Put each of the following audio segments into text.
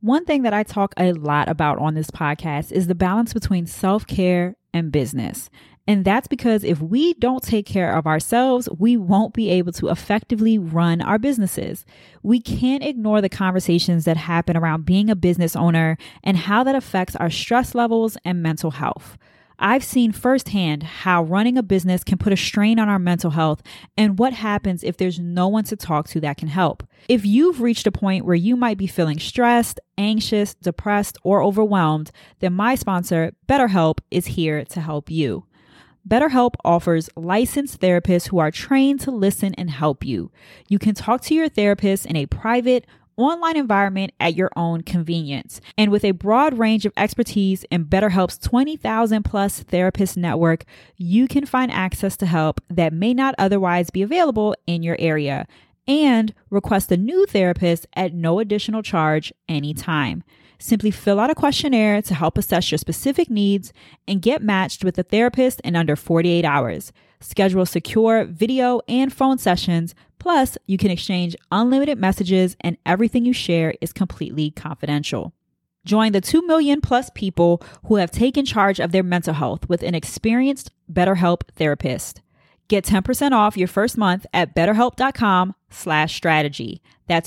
One thing that I talk a lot about on this podcast is the balance between self-care and business. And that's because if we don't take care of ourselves, we won't be able to effectively run our businesses. We can't ignore the conversations that happen around being a business owner and how that affects our stress levels and mental health. I've seen firsthand how running a business can put a strain on our mental health and what happens if there's no one to talk to that can help. If you've reached a point where you might be feeling stressed, anxious, depressed, or overwhelmed, then my sponsor, BetterHelp, is here to help you. BetterHelp offers licensed therapists who are trained to listen and help you. You can talk to your therapist in a private, online environment at your own convenience. And with a broad range of expertise in BetterHelp's 20,000 plus therapist network, you can find access to help that may not otherwise be available in your area and request a new therapist at no additional charge anytime. Simply fill out a questionnaire to help assess your specific needs and get matched with a therapist in under 48 hours. Schedule secure video and phone sessions. Plus, you can exchange unlimited messages and everything you share is completely confidential. Join the 2 million plus people who have taken charge of their mental health with an experienced BetterHelp therapist. Get 10% off your first month at betterhelp.com/strategy. That's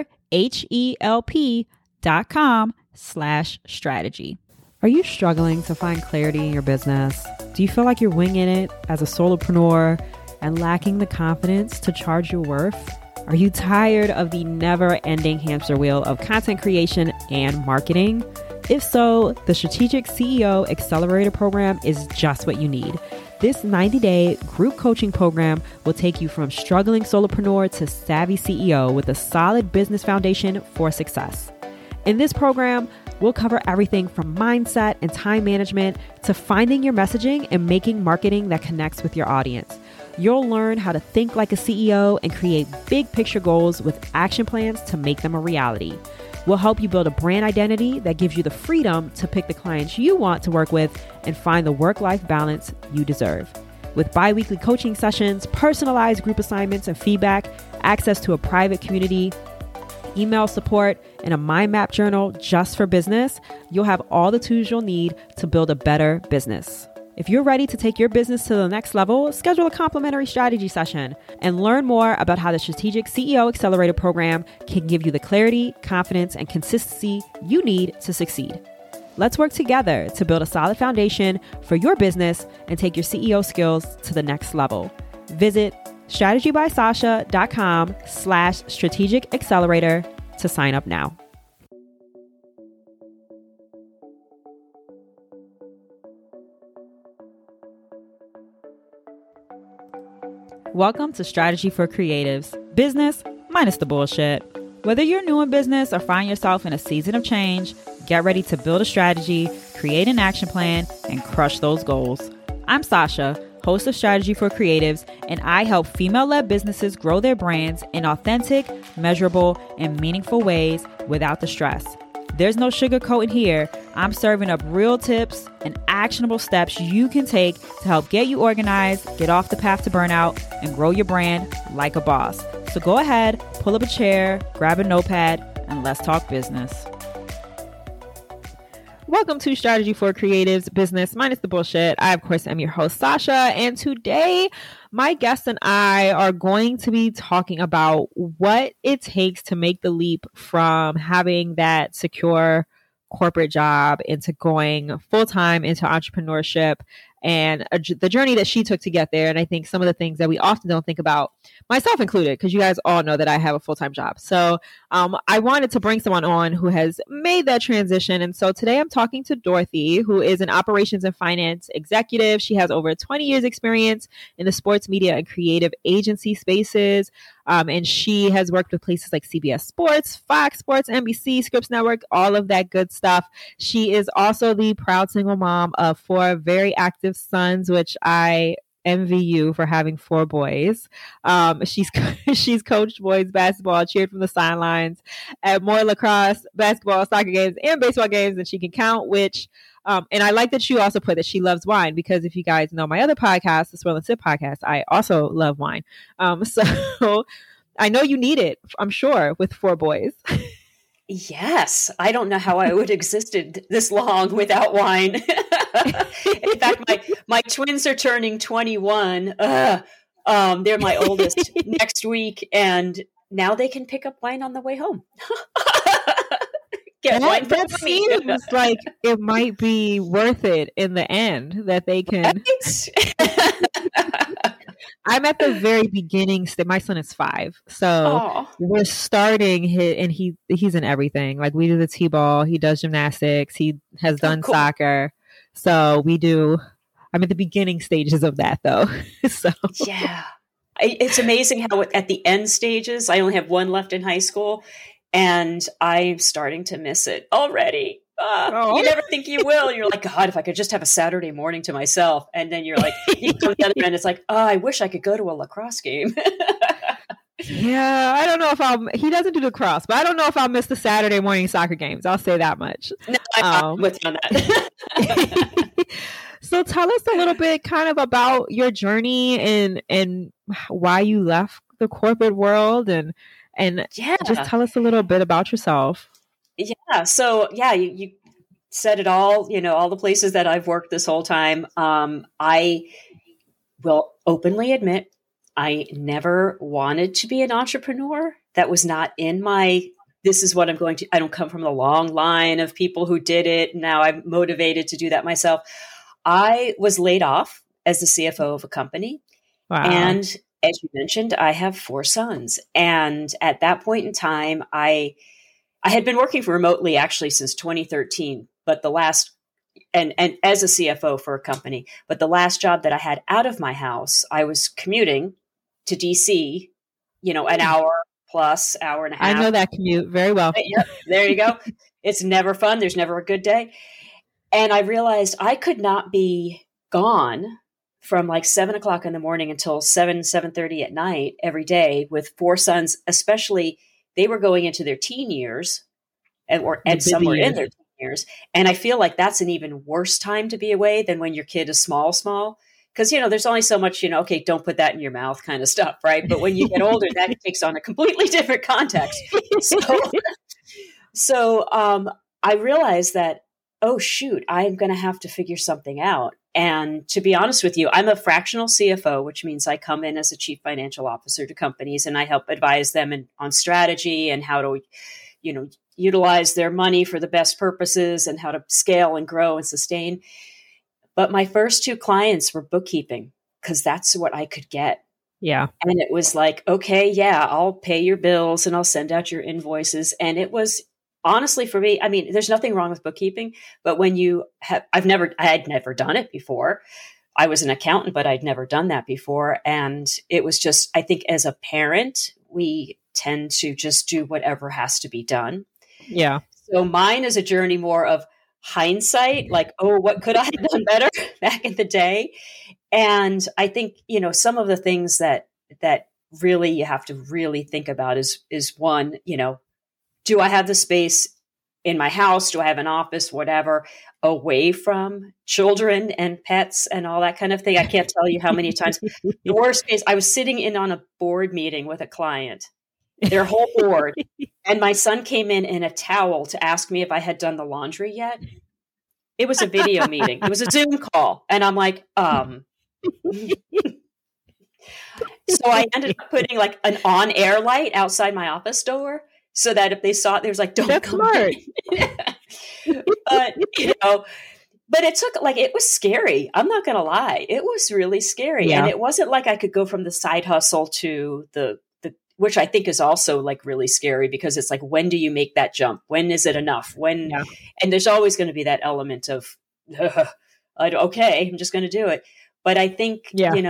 betterhelp.com/strategy. Are you struggling to find clarity in your business? Do you feel like you're winging it as a solopreneur and lacking the confidence to charge your worth? Are you tired of the never-ending hamster wheel of content creation and marketing? If so, the Strategic CEO Accelerator Program is just what you need. This 90-day group coaching program will take you from struggling solopreneur to savvy CEO with a solid business foundation for success. In this program, we'll cover everything from mindset and time management to finding your messaging and making marketing that connects with your audience. You'll learn how to think like a CEO and create big picture goals with action plans to make them a reality. We'll help you build a brand identity that gives you the freedom to pick the clients you want to work with and find the work-life balance you deserve. With bi-weekly coaching sessions, personalized group assignments and feedback, access to a private community, email support, and a mind map journal just for business, you'll have all the tools you'll need to build a better business. If you're ready to take your business to the next level, schedule a complimentary strategy session and learn more about how the Strategic CEO Accelerator Program can give you the clarity, confidence, and consistency you need to succeed. Let's work together to build a solid foundation for your business and take your CEO skills to the next level. Visit strategybysasha.com/strategic accelerator to sign up now. Welcome to Strategy for Creatives, business minus the bullshit. Whether you're new in business or find yourself in a season of change, get ready to build a strategy, create an action plan, and crush those goals. I'm Sasha, host of Strategy for Creatives, and I help female-led businesses grow their brands in authentic, measurable, and meaningful ways without the stress. There's no sugarcoating here. I'm serving up real tips and actionable steps you can take to help get you organized, get off the path to burnout, and grow your brand like a boss. So go ahead, pull up a chair, grab a notepad, and let's talk business. Welcome to Strategy for Creatives, business minus the bullshit. I, of course, am your host, Sasha. And today, my guest and I are going to be talking about what it takes to make the leap from having that secure corporate job into going full-time into entrepreneurship and the journey that she took to get there. And I think some of the things that we often don't think about, myself included, because you guys all know that I have a full-time job. So I wanted to bring someone on who has made that transition. And so today I'm talking to Dorothy, who is an operations and finance executive. She has over 20 years experience in the sports media and creative agency spaces. And she has worked with places like CBS Sports, Fox Sports, NBC, Scripps Network, all of that good stuff. She is also the proud single mom of 4 very active sons, which I envy you for having 4 boys. She's coached boys basketball, cheered from the sidelines at more lacrosse, basketball, soccer games, and baseball games than she can count, which and I like that you also put that she loves wine, because if you guys know my other podcast, the Swirl and Sip podcast, I also love wine. So I know you need it, I'm sure, with 4 boys. Yes, I don't know how I would have existed this long without wine. In fact, my twins are turning 21. They're my oldest next week, and now they can pick up wine on the way home. Get wine from That me. seems like it might be worth it in the end that they can. I'm at the very beginning. My son is 5, so we're starting and he's in everything. Like, we do the t-ball, he does gymnastics, he has done soccer. So I'm at the beginning stages of that, though. So yeah, it's amazing how at the end stages, I only have one left in high school, and I'm starting to miss it already. You never think you will. You're like, God, if I could just have a Saturday morning to myself. And then you're like, you come the other end, it's like, I wish I could go to a lacrosse game. Yeah, I don't know if he doesn't do lacrosse, but I don't know if I'll miss the Saturday morning soccer games. I'll say that much. No, I'm with you on that. So tell us a little bit kind of about your journey and why you left the corporate world and just tell us a little bit about yourself. Yeah. So you said it all, all the places that I've worked this whole time. I will openly admit I never wanted to be an entrepreneur. That was not in this is what I'm going to, I don't come from a long line of people who did it. Now I'm motivated to do that myself. I was laid off as the CFO of a company. Wow. And as you mentioned, I have 4 sons. And at that point in time, I had been working remotely actually since 2013, but and as a CFO for a company, but the last job that I had out of my house, I was commuting to DC, an hour plus, hour and a half. I know that commute very well. Yep, there you go. It's never fun. There's never a good day. And I realized I could not be gone from like 7 o'clock in the morning until 7:30 at night every day with 4 sons, especially they were going into their teen years and some were in their teen years. And I feel like that's an even worse time to be away than when your kid is small. Because, there's only so much, okay, don't put that in your mouth kind of stuff, right? But when you get older, that takes on a completely different context. So I realized that, oh, shoot, I'm going to have to figure something out. And to be honest with you, I'm a fractional CFO, which means I come in as a chief financial officer to companies and I help advise them on strategy and how to, utilize their money for the best purposes and how to scale and grow and sustain. But my first 2 clients were bookkeeping because that's what I could get. Yeah. And it was like, okay, yeah, I'll pay your bills and I'll send out your invoices. And it was honestly for me, I mean, there's nothing wrong with bookkeeping, but when I had never done it before. I was an accountant, but I'd never done that before. And it was just, I think as a parent, we tend to just do whatever has to be done. Yeah. So mine is a journey more of hindsight, like, oh, what could I have done better back in the day? And I think, some of the things that really you have to really think about is one, do I have the space in my house? Do I have an office, whatever, away from children and pets and all that kind of thing? I can't tell you how many times. The worst case, I was sitting in on a board meeting with a client, their whole board, and my son came in a towel to ask me if I had done the laundry yet. It was a video meeting. It was a Zoom call. And I'm like, So I ended up putting like an on-air light outside my office door so that if they saw it, they was like, don't That's come smart. But it took it was scary. I'm not going to lie. It was really scary. Yeah. And it wasn't like I could go from the side hustle to the which I think is also like really scary because it's like, when do you make that jump? When is it enough? And there's always going to be that element of, okay, I'm just going to do it. But I think,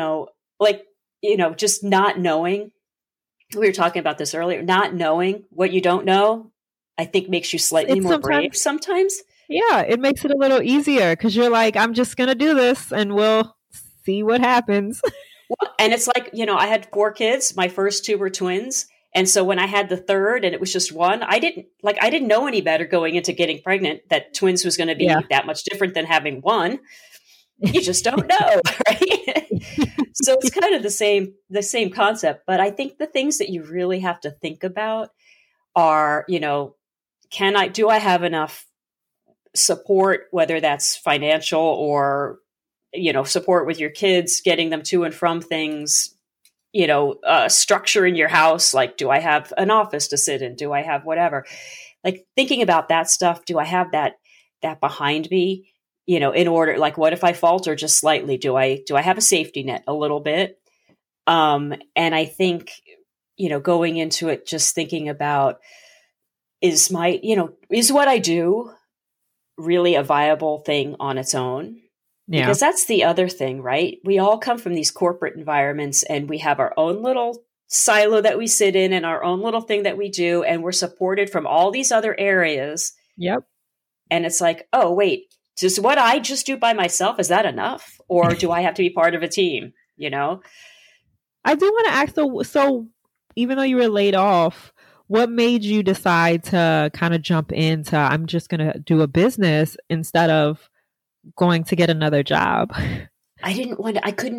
just not knowing, we were talking about this earlier, not knowing what you don't know, I think makes you slightly more brave sometimes. Yeah, it makes it a little easier because you're like, I'm just going to do this and we'll see what happens. Well, and it's like, I had 4 kids. My first 2 were twins. And so when I had the third and it was just one, I didn't know any better going into getting pregnant that twins was going to be that much different than having one. You just don't know, right? So it's kind of the same concept. But I think the things that you really have to think about are, do I have enough support, whether that's financial or, support with your kids, getting them to and from things, structure in your house. Like, do I have an office to sit in? Do I have whatever? Like, thinking about that stuff. Do I have that behind me? In order, like, what if I falter just slightly? Do I have a safety net a little bit? And I think, going into it, just thinking about, is what I do really a viable thing on its own? Yeah. Because that's the other thing, right? We all come from these corporate environments and we have our own little silo that we sit in and our own little thing that we do. And we're supported from all these other areas. Yep. And it's like, oh, wait, does what I just do by myself, is that enough? Or do I have to be part of a team? I do want to ask, so even though you were laid off, what made you decide to kind of jump into, I'm just going to do a business instead of going to get another job? I didn't want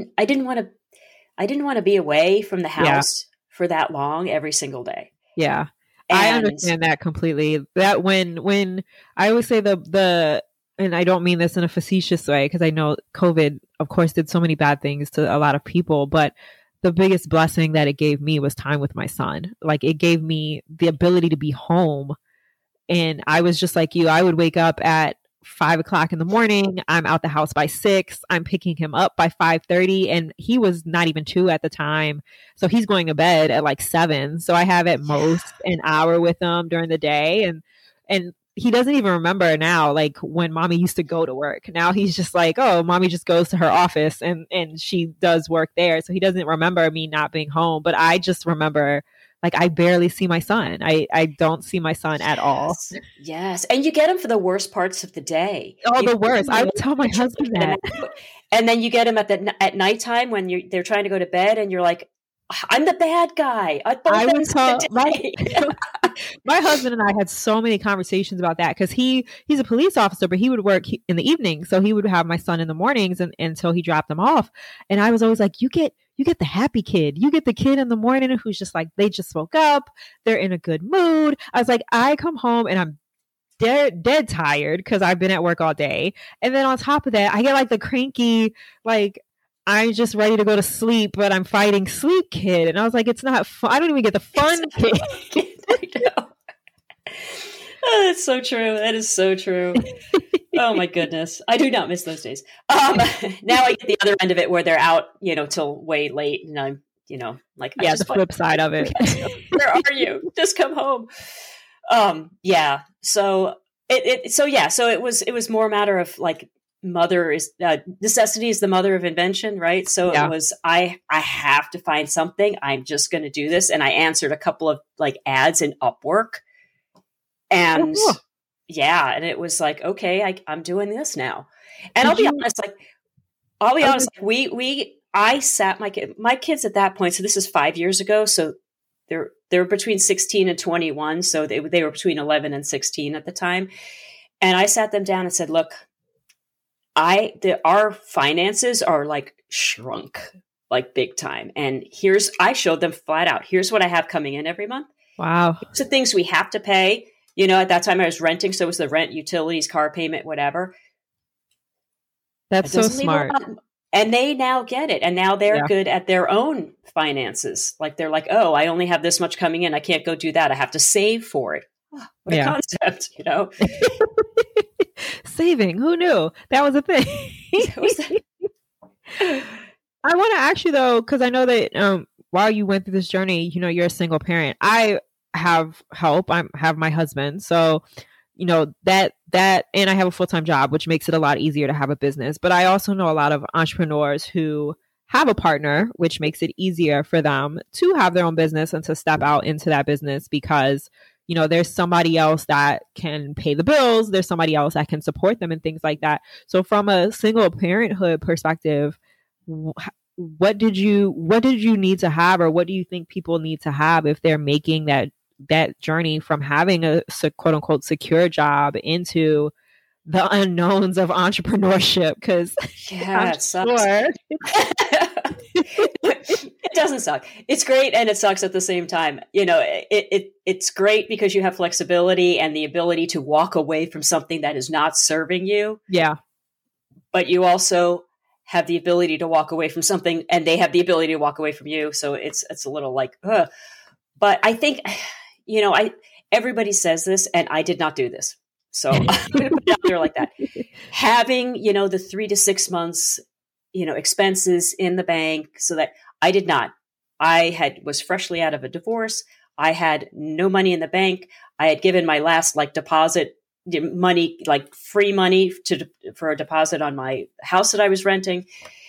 to be away from the house for that long every single day. Yeah. I understand that completely. That when I always say and I don't mean this in a facetious way, because I know COVID, of course, did so many bad things to a lot of people, but the biggest blessing that it gave me was time with my son. Like, it gave me the ability to be home. And I was just like you. I would wake up at 5:00 in the morning. I'm out the house by 6. I'm picking him up by 5:30, and he was not even 2 at the time. So he's going to bed at like 7. So I have at most an hour with him during the day. And he doesn't even remember now, like, when mommy used to go to work. Now he's just like, oh, mommy just goes to her office and she does work there. So he doesn't remember me not being home. But I just remember, like, I barely see my son. I don't see my son at all. Yes. And you get him for the worst parts of the day. Oh, the worst. I would tell my husband that. And then you get him at nighttime when they're trying to go to bed and you're like, I'm the bad guy. I would tell my husband and I had so many conversations about that, because he's a police officer, but he would work in the evening. So he would have my son in the mornings until he dropped him off. And I was always like, you get the happy kid. You get the kid in the morning who's just like, they just woke up. They're in a good mood. I was like, I come home and I'm dead tired because I've been at work all day. And then on top of that, I get like the cranky, like, I'm just ready to go to sleep, but I'm fighting sleep kid. And I was like, it's not fun. I don't even get the fun kid. I know. Oh, that's so true. That is so true. Oh my goodness. I do not miss those days. Now I get the other end of it where they're out, till way late, and I'm, like, yeah, the flip side of it. Where are you? Just come home. Yeah. So it was more a matter of like, necessity is the mother of invention, right? So It was, I have to find something. I'm just going to do this. And I answered a couple of like ads in Upwork, and and it was like, okay, I'm doing this now. And I'll be honest, I sat my kids at that point. So this is 5 years ago. So they're between 16 and 21. So they were between 11 and 16 at the time. And I sat them down and said, look, our finances are like shrunk, like big time. And I showed them flat out, here's what I have coming in every month. Wow. Here's the things we have to pay. At that time I was renting. So it was the rent, utilities, car payment, whatever. That's so smart. And they now get it. And now they're good at their own finances. Like, they're like, oh, I only have this much coming in. I can't go do that. I have to save for it. Oh, what a concept, Saving, who knew that was a thing? I want to ask you though, because I know that while you went through this journey, you're a single parent. I have help. I have my husband, so that and I have a full-time job, which makes it a lot easier to have a business. But I also know a lot of entrepreneurs who have a partner, which makes it easier for them to have their own business and to step out into that business because there's somebody else that can pay the bills. There's somebody else that can support them and things like that. So from a single parenthood perspective, what did you need to have, or what do you think people need to have if they're making that journey from having a quote unquote secure job into the unknowns of entrepreneurship? Because it sucks. It doesn't suck. It's great and it sucks at the same time. It's great because you have flexibility and the ability to walk away from something that is not serving you. Yeah. But you also have the ability to walk away from something and they have the ability to walk away from you. So it's a little like, ugh. But I think, everybody says this and I did not do this. So I'm going to put it out there like that. Having, the 3 to 6 months, expenses in the bank so that I did not. I was freshly out of a divorce. I had no money in the bank. I had given my last deposit money, free money for a deposit on my house that I was renting.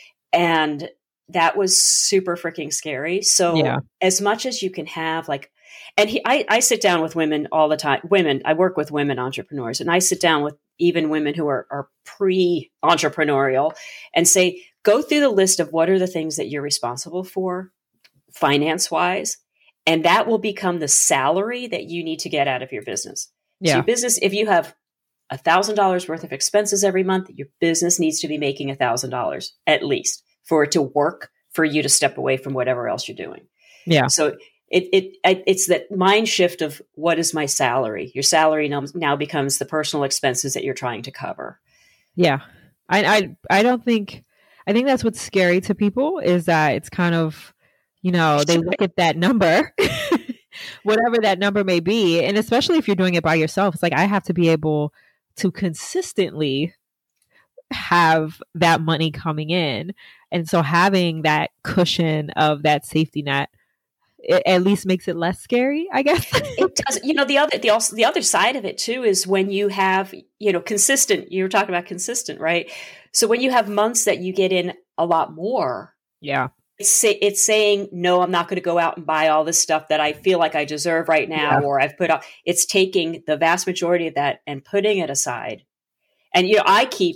And that was super freaking scary. So as much as you can have I sit down with women all the time. I work with women entrepreneurs and I sit down with even women who are pre-entrepreneurial and say, go through the list of what are the things that you're responsible for finance-wise. And that will become the salary that you need to get out of your business. Yeah. So your business, if you have $1,000 worth of expenses every month, your business needs to be making $1,000 at least for it to work for you to step away from whatever else you're doing. Yeah. So it's that mind shift of what is my salary? Your salary now becomes the personal expenses that you're trying to cover. Yeah. I think that's what's scary to people is that it's kind of, they look at that number, whatever that number may be. And especially if you're doing it by yourself, it's like, I have to be able to consistently have that money coming in. And so having that cushion of that safety net, it at least makes it less scary, I guess. It does. The other side of it too is when you have, consistent, you were talking about consistent, right? So when you have months that you get in a lot more, it's saying, no, I'm not going to go out and buy all this stuff that I feel like I deserve right now, or I've put up. It's taking the vast majority of that and putting it aside. And, I keep,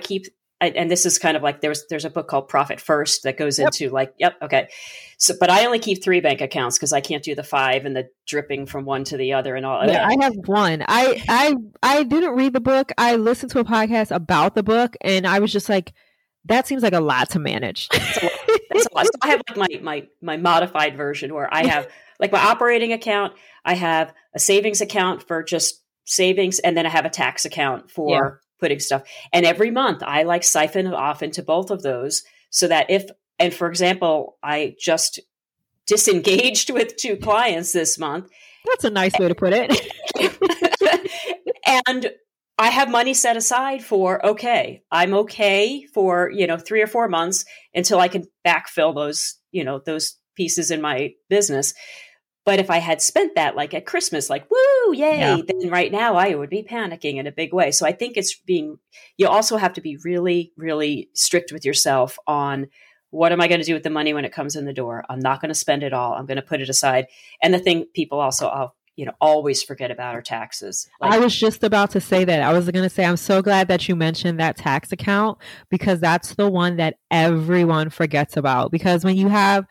and this is kind of like there's a book called Profit First that goes into okay. So, but I only keep 3 bank accounts because I can't do the 5 and the dripping from one to the other and all. Yeah, I have one. I didn't read the book. I listened to a podcast about the book, and I was just like, that seems like a lot to manage. That's a lot. So I have my modified version where I have my operating account. I have a savings account for just savings, and then I have a tax account for putting stuff. And every month I siphon it off into both of those so that for example, I just disengaged with 2 clients this month. That's a nice way to put it. And I have money set aside for, I'm okay for, 3 or 4 months until I can backfill those, those pieces in my business. But if I had spent that at Christmas, woo, yay, then right now I would be panicking in a big way. So I think you also have to be really, really strict with yourself on what am I going to do with the money when it comes in the door? I'm not going to spend it all. I'm going to put it aside. And the thing people also, always forget about are taxes. I was just about to say that. I was going to say, I'm so glad that you mentioned that tax account because that's the one that everyone forgets about. Because when you have,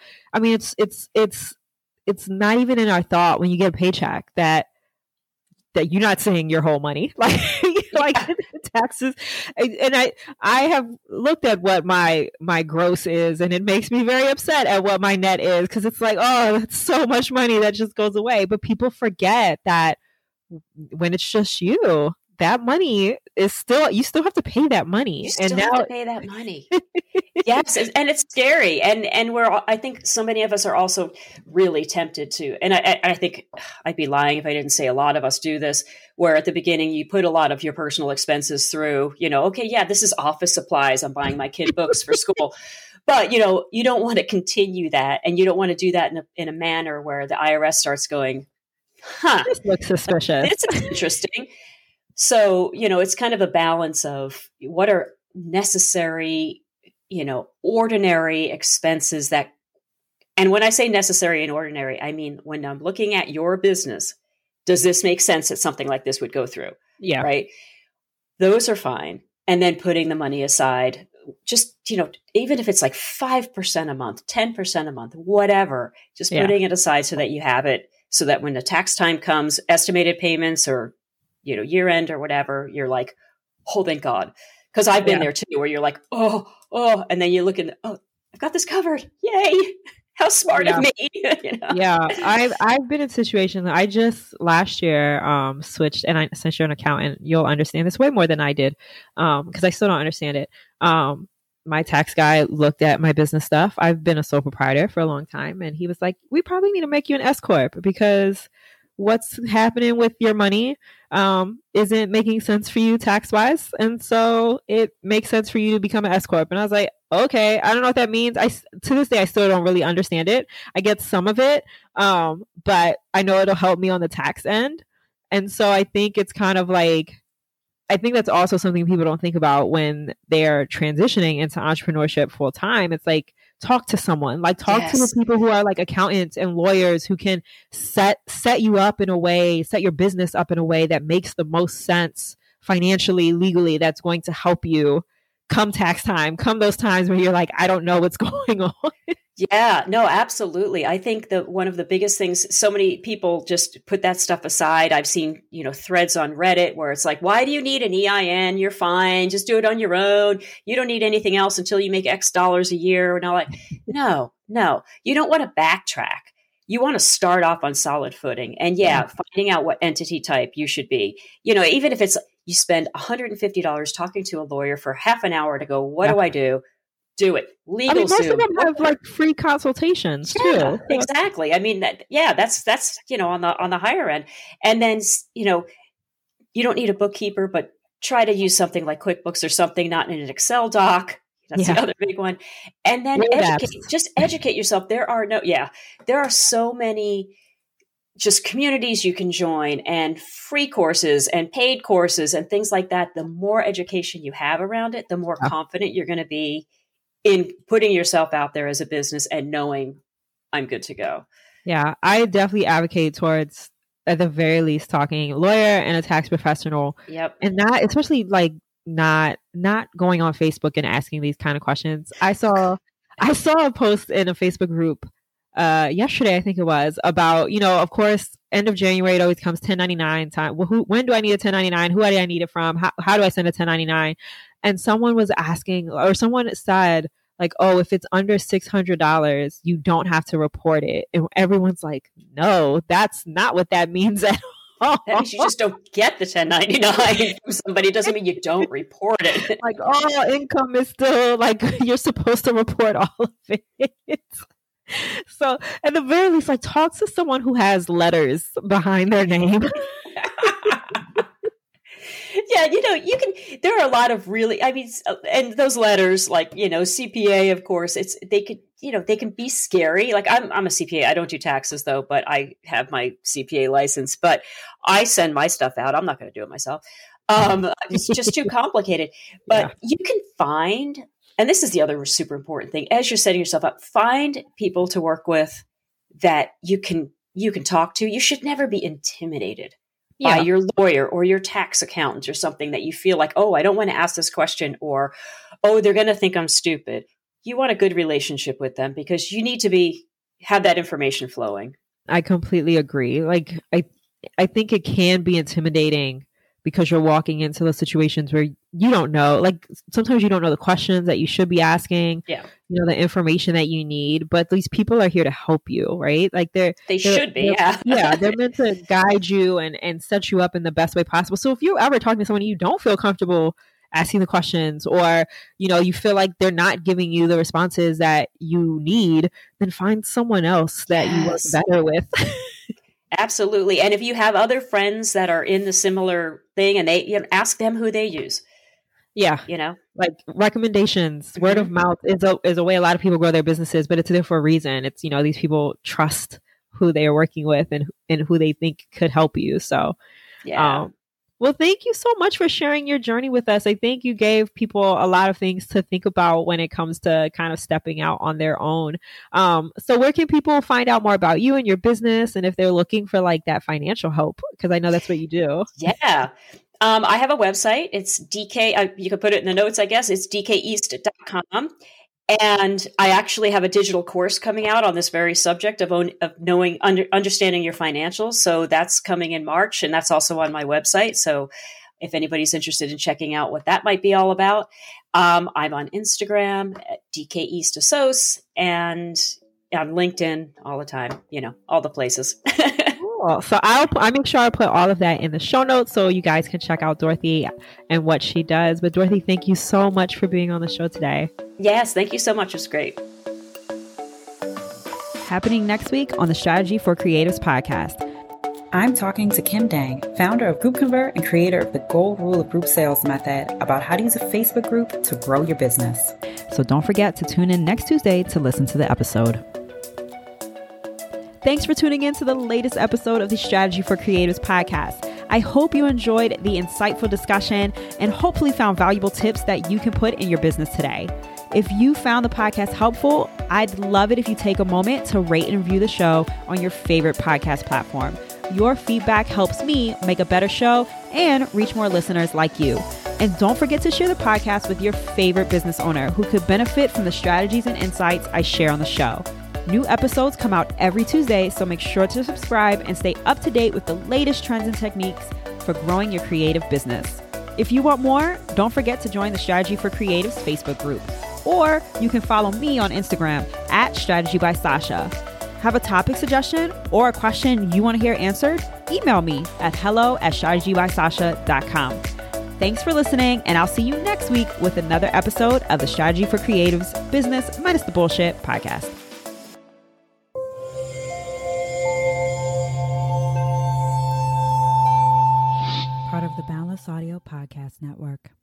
it's not even in our thought when you get a paycheck that you're not saying your whole money, taxes. And I have looked at what my gross is, and it makes me very upset at what my net is because it's like, oh, that's so much money that just goes away. But people forget that when it's just you, that money is you still have to pay that money. You still have to pay that money. Yes. And it's scary. And I think so many of us are also really tempted to, and I think I'd be lying if I didn't say a lot of us do this, where at the beginning you put a lot of your personal expenses through, this is office supplies. I'm buying my kid books for school. But, you don't want to continue that. And you don't want to do that in a manner where the IRS starts going, this looks suspicious. This is interesting. So, it's kind of a balance of what are necessary, ordinary expenses and when I say necessary and ordinary, I mean, when I'm looking at your business, does this make sense that something like this would go through? Yeah. Right. Those are fine. And then putting the money aside, just, even if it's 5% a month, 10% a month, whatever, just putting it aside so that you have it so that when the tax time comes, estimated payments or year end or whatever, you're like, oh, thank God. Because I've been there too, where you're like, oh, and then you look and, I've got this covered. Yay. How smart of me. Yeah. I've been in situations. I just last year switched, and since you're an accountant, you'll understand this way more than I did. Because I still don't understand it. My tax guy looked at my business stuff. I've been a sole proprietor for a long time, and he was like, we probably need to make you an S corp because what's happening with your money isn't making sense for you tax wise. And so it makes sense for you to become an S corp. And I was like, okay, I don't know what that means. To this day, I still don't really understand it. I get some of it, but I know it'll help me on the tax end. And so I think it's kind of like, I think that's also something people don't think about when they're transitioning into entrepreneurship full time. It's like, talk to someone, like talk to the people who are like accountants and lawyers who can set you up in a way, set your business up in a way that makes the most sense financially, legally, that's going to help you come tax time, come those times where you're like, I don't know what's going on. Yeah, no, absolutely. I think that one of the biggest things, so many people just put that stuff aside. I've seen, threads on Reddit where it's like, why do you need an EIN? You're fine. Just do it on your own. You don't need anything else until you make X dollars a year. And I'm like, no, you don't want to backtrack. You want to start off on solid footing. And finding out what entity type you should be, even if it's, you spend $150 talking to a lawyer for half an hour to go, what do I do? Do it. Legal most of them have like free consultations too. Exactly. I mean, that's on the higher end. And then, you don't need a bookkeeper, but try to use something like QuickBooks or something, not in an Excel doc. That's the other big one. And then educate yourself. There are so many just communities you can join and free courses and paid courses and things like that. The more education you have around it, the more confident you're going to be in putting yourself out there as a business and knowing I'm good to go. Yeah, I definitely advocate towards, at the very least, talking lawyer and a tax professional. Yep. And not, especially like not going on Facebook and asking these kind of questions. I saw a post in a Facebook group yesterday, I think it was, about, of course, end of January, it always comes 1099 time. Well, when do I need a 1099? Who do I need it from? How do I send a 1099? And someone was asking, or someone said, like, oh, if it's under $600, you don't have to report it. And everyone's like, no, that's not what that means at all. That means you just don't get the 1099 from somebody. It doesn't mean you don't report it. Like, all income is still, like, you're supposed to report all of it. So at the very least, like, talk to someone who has letters behind their name. Yeah, there are a lot of really, and those letters, like, CPA, of course, they can be scary. Like I'm a CPA. I don't do taxes though, but I have my CPA license, but I send my stuff out. I'm not going to do it myself. It's just too complicated, but you can find, and this is the other super important thing, as you're setting yourself up, find people to work with that you can talk to. You should never be intimidated by your lawyer or your tax accountant or something that you feel like, oh, I don't want to ask this question, or, oh, they're going to think I'm stupid. You want a good relationship with them because you need to have that information flowing. I completely agree. Like, I think it can be intimidating because you're walking into those situations where you don't know, like sometimes you don't know the questions that you should be asking, the information that you need, but these people are here to help you, right? Like they should be. They're meant to guide you and set you up in the best way possible. So if you're ever talking to someone you don't feel comfortable asking the questions, or, you feel like they're not giving you the responses that you need, then find someone else that you work better with. Absolutely. And if you have other friends that are in the similar thing, and they ask them who they use. Yeah. Like recommendations, word of mouth is a way a lot of people grow their businesses, but it's there for a reason. It's, these people trust who they are working with and who they think could help you. So, well, thank you so much for sharing your journey with us. I think you gave people a lot of things to think about when it comes to kind of stepping out on their own. So where can people find out more about you and your business, and if they're looking for like that financial help? Because I know that's what you do. Yeah. I have a website. It's DK. You can put it in the notes, I guess. It's dkeast.com. And I actually have a digital course coming out on this very subject of understanding your financials. So that's coming in March, and that's also on my website. So if anybody's interested in checking out what that might be all about. I'm on Instagram at DK East Assoc and on LinkedIn all the time, all the places. Cool. So I'll make sure I put all of that in the show notes so you guys can check out Dorothy and what she does. But Dorothy, thank you so much for being on the show today. Yes, thank you so much. It was great. Happening next week on the Strategy for Creatives podcast. I'm talking to Kim Dang, founder of Group Convert and creator of the Gold Rule of Group Sales Method, about how to use a Facebook group to grow your business. So don't forget to tune in next Tuesday to listen to the episode. Thanks for tuning in to the latest episode of the Strategy for Creatives podcast. I hope you enjoyed the insightful discussion and hopefully found valuable tips that you can put in your business today. If you found the podcast helpful, I'd love it if you take a moment to rate and review the show on your favorite podcast platform. Your feedback helps me make a better show and reach more listeners like you. And don't forget to share the podcast with your favorite business owner who could benefit from the strategies and insights I share on the show. New episodes come out every Tuesday, so make sure to subscribe and stay up to date with the latest trends and techniques for growing your creative business. If you want more, don't forget to join the Strategy for Creatives Facebook group, or you can follow me on Instagram at Strategy by Sasha. Have a topic suggestion or a question you want to hear answered? Email me at hello@strategybysasha.com. Thanks for listening, and I'll see you next week with another episode of the Strategy for Creatives Business Minus the Bullshit podcast. Part of the Boundless Audio Podcast Network.